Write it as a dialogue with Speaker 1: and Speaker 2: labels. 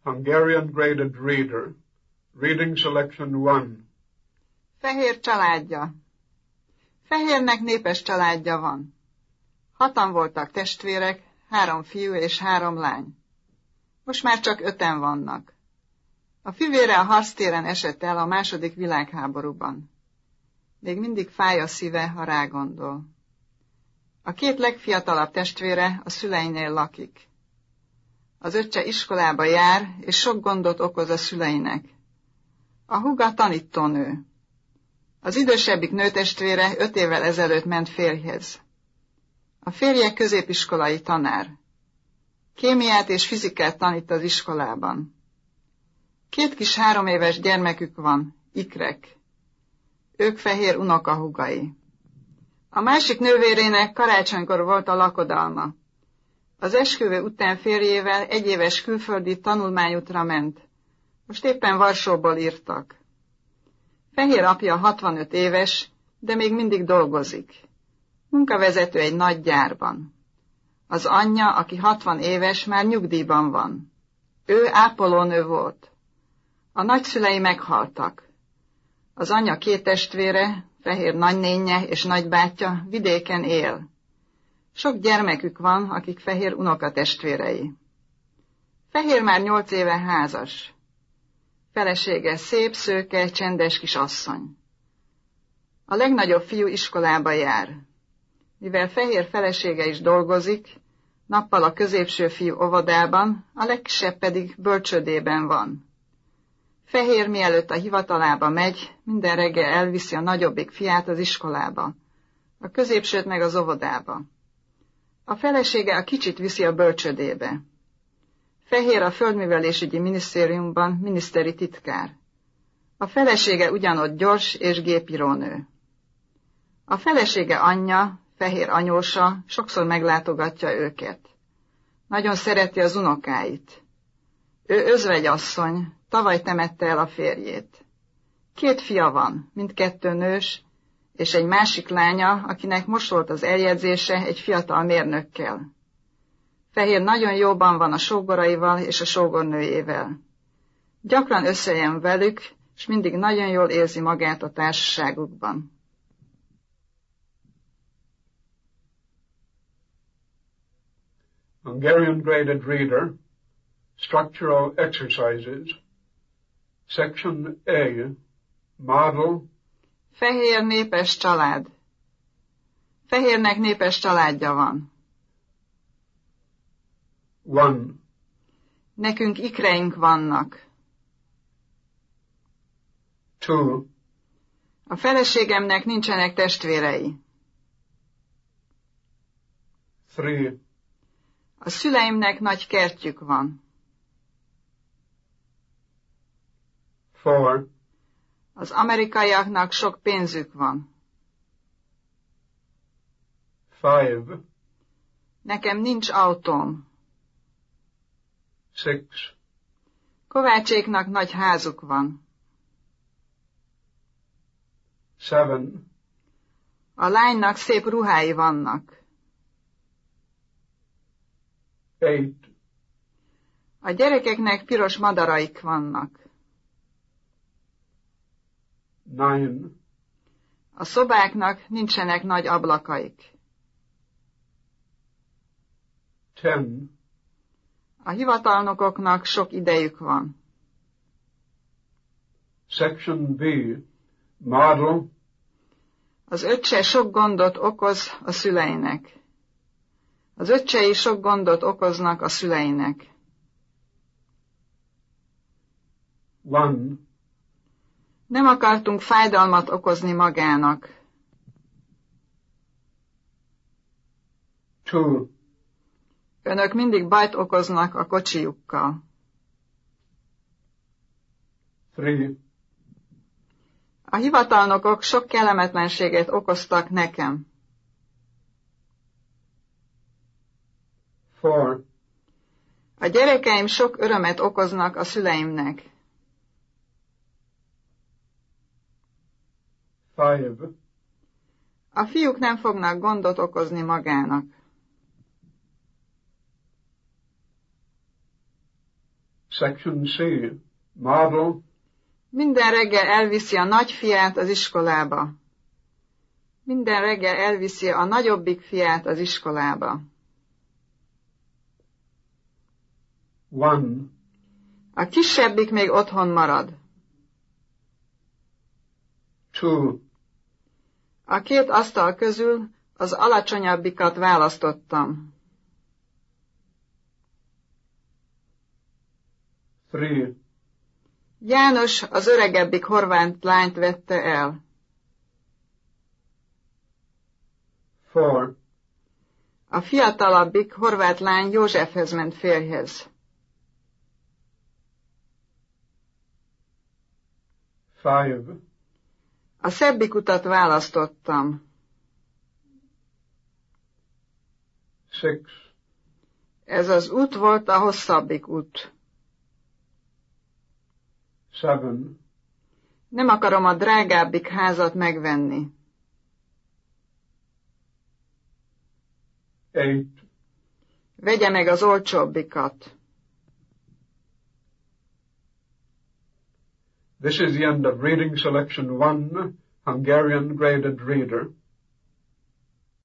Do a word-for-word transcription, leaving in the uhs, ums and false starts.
Speaker 1: Hungarian Graded Reader, Reading Selection one.
Speaker 2: Fehér családja. Fehérnek népes családja van. Hatan voltak testvérek, három fiú és három lány. Most már csak öten vannak. A fivére a harctéren esett el a második világháborúban. Még mindig fáj a szíve, ha rágondol. A két legfiatalabb testvére a szüleinél lakik. Az öccse iskolába jár, és sok gondot okoz a szüleinek. A húga tanítónő. Az idősebbik nőtestvére öt évvel ezelőtt ment férjhez. A férje középiskolai tanár. Kémiát és fizikát tanít az iskolában. Két kis három éves gyermekük van, ikrek. Ők Fehér unokahúgai. A másik nővérének karácsonykor volt a lakodalma. Az esküvő után férjével egyéves külföldi tanulmányútra ment. Most éppen Varsóból írtak. Fehér apja hatvanöt éves, de még mindig dolgozik. Munkavezető egy nagy gyárban. Az anyja, aki hatvan éves, már nyugdíjban van. Ő ápolónő volt. A nagyszülei meghaltak. Az anyja két testvére, Fehér nagynénje és nagybátyja vidéken él. Sok gyermekük van, akik Fehér unokatestvérei. Fehér már nyolc éve házas. Felesége szép, szőke, csendes kis asszony. A legnagyobb fiú iskolába jár. Mivel Fehér felesége is dolgozik, nappal a középső fiú óvodában, a legkisebb pedig bölcsődében van. Fehér mielőtt a hivatalába megy, minden reggel elviszi a nagyobbik fiát az iskolába, a középsőt meg az óvodába. A felesége a kicsit viszi a bölcsődébe. Fehér a Földművelésügyi Minisztériumban miniszteri titkár. A felesége ugyanott gyors és gépírónő. A felesége anyja, Fehér anyósa, sokszor meglátogatja őket. Nagyon szereti az unokáit. Ő özvegyasszony, tavaly temette el a férjét. Két fia van, mindkettő nős, és egy másik lánya, akinek most volt az eljegyzése egy fiatal mérnökkel. Fehér nagyon jóban van a sógoraival és a sógornőjével. Gyakran összejön velük, és mindig nagyon jól érzi magát a társaságukban.
Speaker 1: Hungarian Graded Reader, Structural Exercises, Section A, Model.
Speaker 2: Fehér népes család. Fehérnek népes családja van.
Speaker 1: one.
Speaker 2: Nekünk ikreink vannak.
Speaker 1: two.
Speaker 2: A feleségemnek nincsenek testvérei.
Speaker 1: three.
Speaker 2: A szüleimnek nagy kertjük van.
Speaker 1: four.
Speaker 2: Az amerikaiaknak sok pénzük van.
Speaker 1: five.
Speaker 2: Nekem nincs autóm.
Speaker 1: six.
Speaker 2: Kovácséknak nagy házuk van.
Speaker 1: seven.
Speaker 2: A lánynak szép ruhái vannak.
Speaker 1: eight.
Speaker 2: A gyerekeknek piros madaraik vannak.
Speaker 1: nine.
Speaker 2: A szobáknak nincsenek nagy ablakaik.
Speaker 1: ten.
Speaker 2: A hivatalnokoknak sok idejük van.
Speaker 1: Section B, Model.
Speaker 2: Az öccse sok gondot okoz a szüleinek. Az öccsei sok gondot okoznak a szüleinek.
Speaker 1: one.
Speaker 2: Nem akartunk fájdalmat okozni magának.
Speaker 1: two.
Speaker 2: Önök mindig bajt okoznak a kocsijukkal.
Speaker 1: three.
Speaker 2: A hivatalnokok sok kellemetlenséget okoztak nekem.
Speaker 1: four.
Speaker 2: A gyerekeim sok örömet okoznak a szüleimnek.
Speaker 1: five.
Speaker 2: A fiúk nem fognak gondot okozni magának.
Speaker 1: Section C. Model.
Speaker 2: Minden reggel elviszi a nagyfiát az iskolába. Minden reggel elviszi a nagyobbik fiát az iskolába.
Speaker 1: One.
Speaker 2: A kisebbik még otthon marad.
Speaker 1: Two.
Speaker 2: A két asztal közül az alacsonyabbikat választottam.
Speaker 1: Three.
Speaker 2: János az öregebbik horvát lányt vette el.
Speaker 1: Four.
Speaker 2: A fiatalabbik horvát lány Józsefhez ment férjhez.
Speaker 1: Five.
Speaker 2: A szebbik utat választottam.
Speaker 1: Six.
Speaker 2: Ez az út volt a hosszabbik út.
Speaker 1: Seven.
Speaker 2: Nem akarom a drágábbik házat megvenni.
Speaker 1: Eight.
Speaker 2: Vegye meg az olcsóbbikat.
Speaker 1: This is the end of reading selection one, Hungarian graded reader.